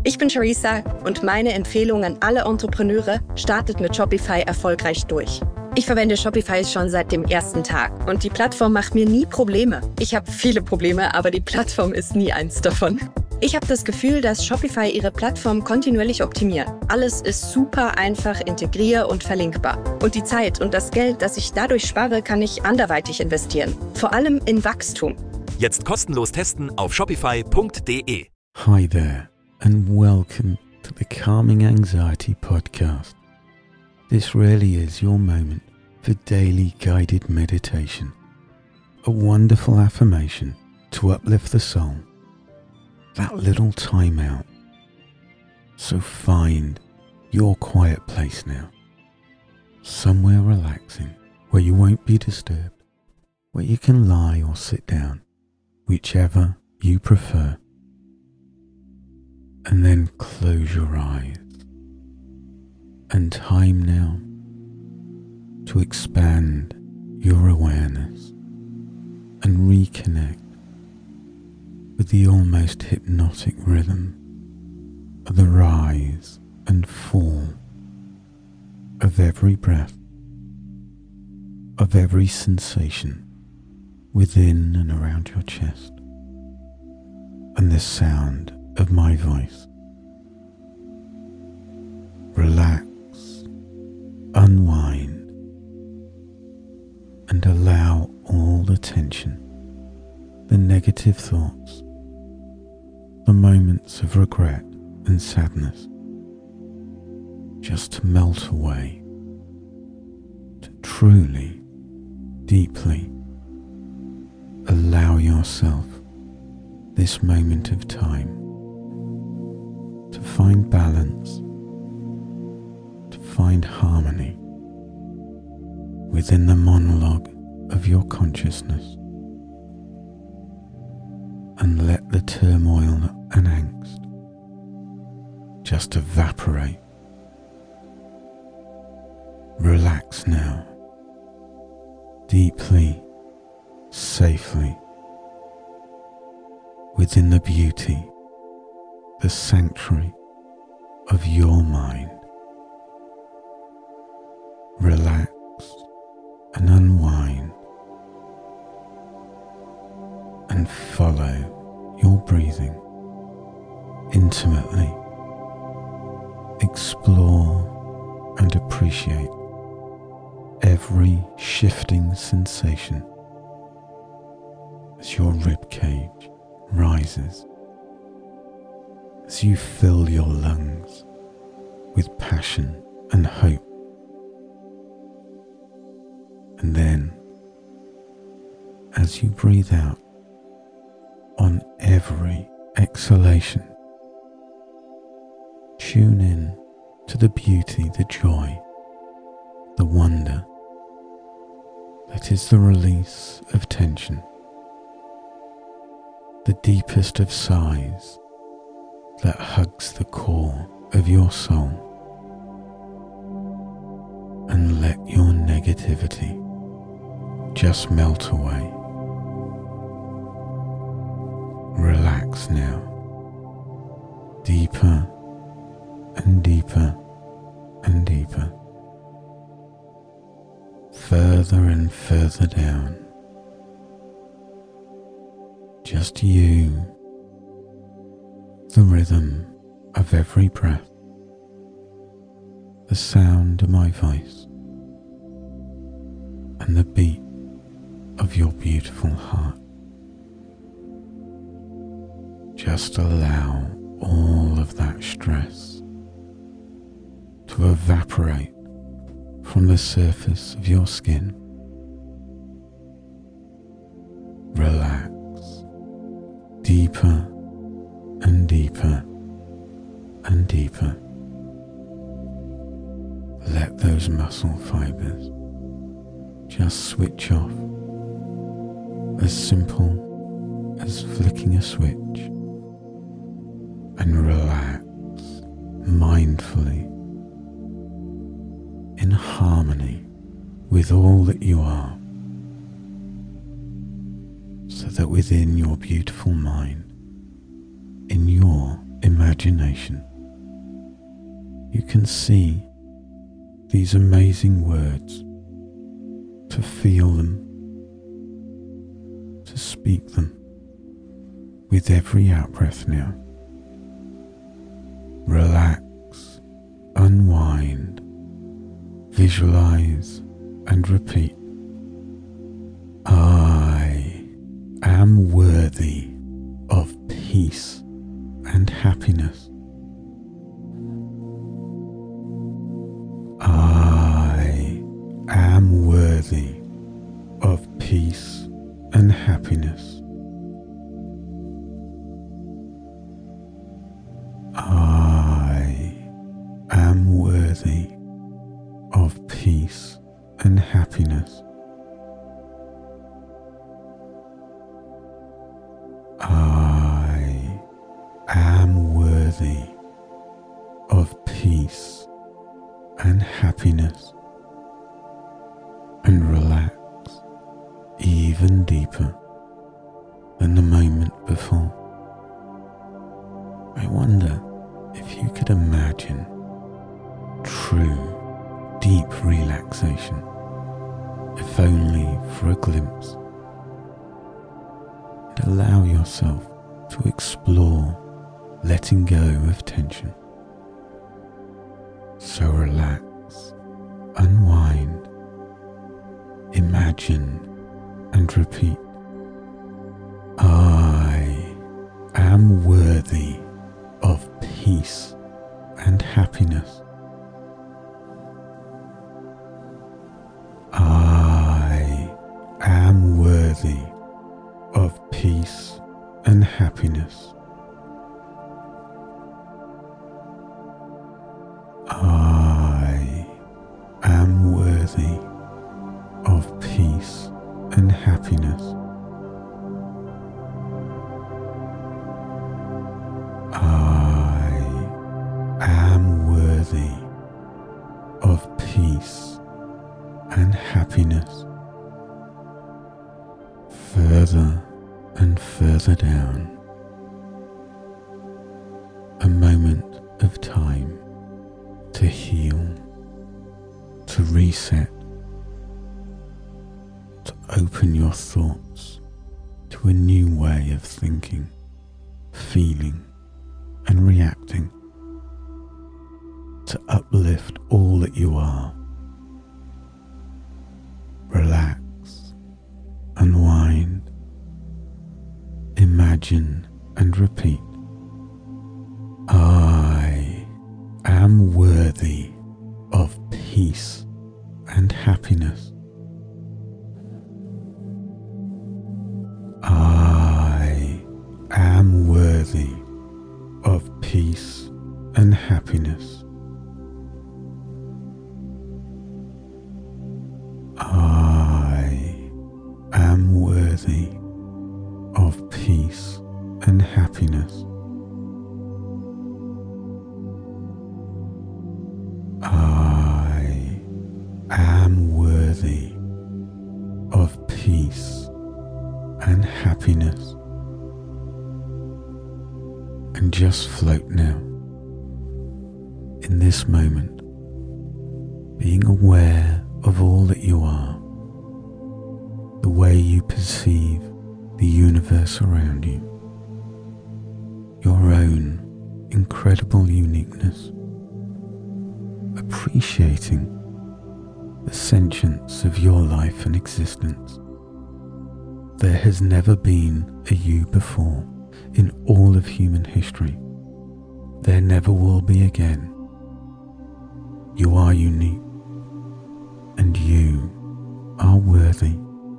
Ich bin Charissa und meine Empfehlung an alle Entrepreneure: startet mit Shopify erfolgreich durch. Ich verwende Shopify schon seit dem ersten Tag und die Plattform macht mir nie Probleme. Ich habe viele Probleme, aber die Plattform ist nie eins davon. Ich habe das Gefühl, dass Shopify ihre Plattform kontinuierlich optimiert. Alles ist super einfach integrier- und verlinkbar. Und die Zeit und das Geld, das ich dadurch spare, kann ich anderweitig investieren. Vor allem in Wachstum. Jetzt kostenlos testen auf shopify.de. Hi there and welcome to the Calming Anxiety Podcast. This really is your moment for daily guided meditation. A wonderful affirmation to uplift the soul. That little time out. So find your quiet place now. Somewhere relaxing where you won't be disturbed. Where you can lie or sit down, whichever you prefer. And then close your eyes. And time now to expand your awareness and reconnect with the almost hypnotic rhythm of the rise and fall of every breath, of every sensation within and around your chest, and the sound of my voice. Relax, unwind, and allow all the tension, the negative thoughts, the moments of regret and sadness just to melt away, to truly, deeply allow yourself this moment of time to find balance, to find harmony within the monologue of your consciousness, and let the turmoil and angst just evaporate. Relax now, deeply, safely, within the beauty, the sanctuary of your mind. Relax and unwind and follow your breathing intimately. Explore and appreciate every shifting sensation as your ribcage rises, as you fill your lungs with passion and hope. And then, as you breathe out on every exhalation, tune in to the beauty, the joy, the wonder that is the release of tension, the deepest of sighs that hugs the core of your soul. And let your negativity just melt away. Relax now, deeper and deeper and deeper, further and further down. Just you, the rhythm of every breath, the sound of my voice, and the beat of your beautiful heart. Just allow all of that stress to evaporate from the surface of your skin. Relax deeper and deeper and deeper. Let those muscle fibers just switch off, as simple as flicking a switch, and relax mindfully in harmony with all that you are, so that within your beautiful mind, in your imagination, imagination, you can see these amazing words, to feel them, to speak them with every out-breath now. Relax, unwind, visualize and repeat. I am worthy of peace and happiness. I am worthy of peace and happiness. I am worthy of peace and happiness. I am worthy of peace and happiness. And relax even deeper than the moment before. I wonder if you could imagine true, deep relaxation, if only for a glimpse. And allow yourself to explore letting go of tension. So relax, unwind, imagine and repeat. I am worthy of peace and happiness. I am worthy of peace and happiness. I am worthy of peace and happiness. I am worthy of peace and happiness. Further and further down. A moment of time to heal, to reset, to open your thoughts to a new way of thinking, feeling and reacting, to uplift all that you are. Relax, unwind, imagine and repeat. I am worthy of peace and happiness. I am worthy of peace and happiness. I am worthy of peace and happiness. I am worthy of peace and happiness. And just float now, in this moment, being aware of all that you are, the way you perceive the universe around you, your own incredible uniqueness, appreciating the sentience of your life and existence. There has never been a you before in all of human history. There never will be again. You are unique, and you are worthy.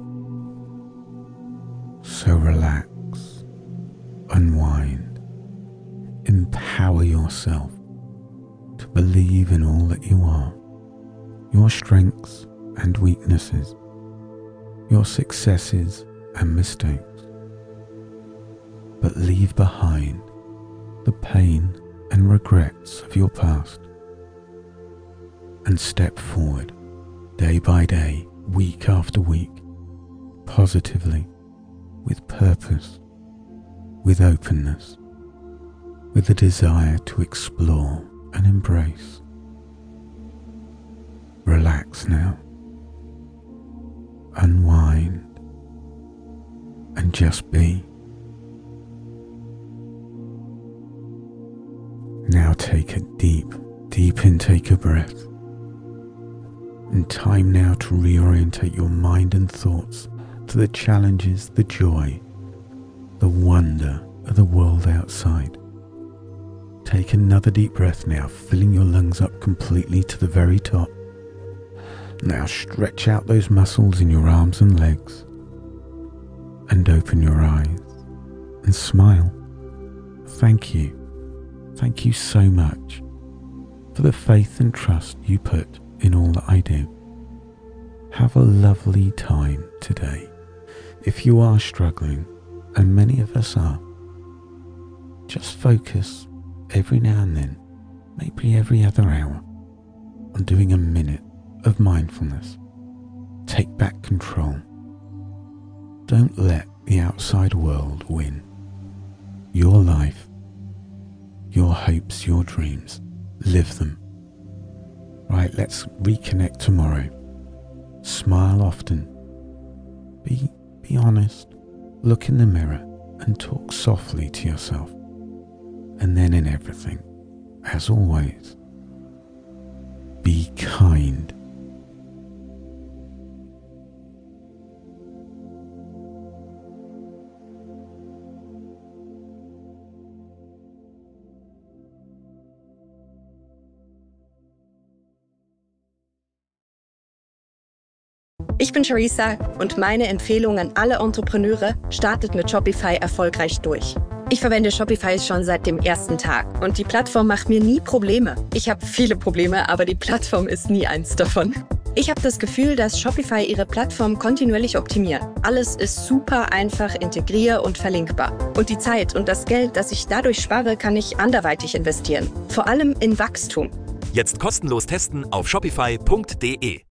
So relax, unwind, empower yourself to believe in all that you are, your strengths and weaknesses, your successes and mistakes. But leave behind the pain and regrets of your past and step forward day by day, week after week, positively, with purpose, with openness, with a desire to explore and embrace. Relax now, unwind, and just be. Now take a deep intake of breath, and time now to reorientate your mind and thoughts to the challenges, the joy, the wonder of the world outside. Take another deep breath now, filling your lungs up completely to the very top. Now stretch out those muscles in your arms and legs, and open your eyes and smile. Thank you. Thank you so much for the faith and trust you put in all that I do. Have a lovely time today. If you are struggling, and many of us are, just focus every now and then, maybe every other hour, on doing a minute of mindfulness. Take back control. Don't let the outside world win. Your life, your hopes, your dreams, live them. Right, let's reconnect tomorrow. Smile often. Be honest. Look in the mirror and talk softly to yourself. And then in everything, as always, be kind. Ich bin Charissa und meine Empfehlung an alle Entrepreneure: startet mit Shopify erfolgreich durch. Ich verwende Shopify schon seit dem ersten Tag und die Plattform macht mir nie Probleme. Ich habe viele Probleme, aber die Plattform ist nie eins davon. Ich habe das Gefühl, dass Shopify ihre Plattform kontinuierlich optimiert. Alles ist super einfach integrier- und verlinkbar. Und die Zeit und das Geld, das ich dadurch spare, kann ich anderweitig investieren. Vor allem in Wachstum. Jetzt kostenlos testen auf shopify.de.